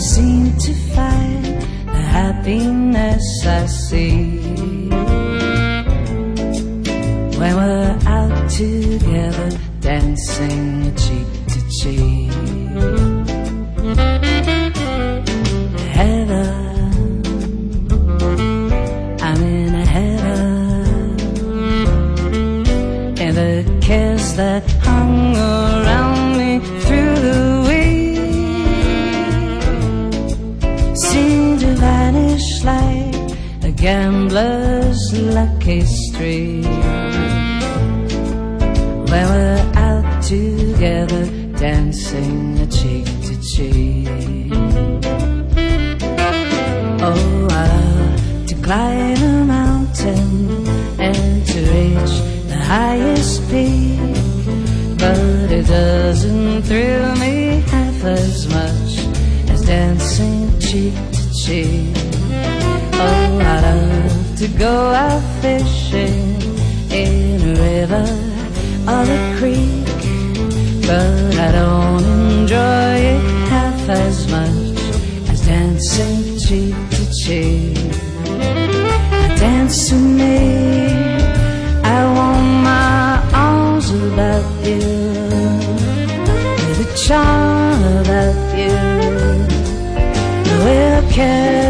seem to find the happiness I see when we're out together, dancing cheek to cheek. Heaven, I'm in heaven, and the cares that hung around me through the week seem to vanish like a gambler's lucky streak when we're out together, dancing cheek to cheek. Oh, I love to climb a mountain and to reach the highest peak, but it doesn't thrill me half as much as dancing cheek to cheek. Oh, I love to go out fishing in a river or a creek, but I don't enjoy it half as much as dancing cheek to cheek. Dance with me, I want my arms about you, with a charm about you. We'll carry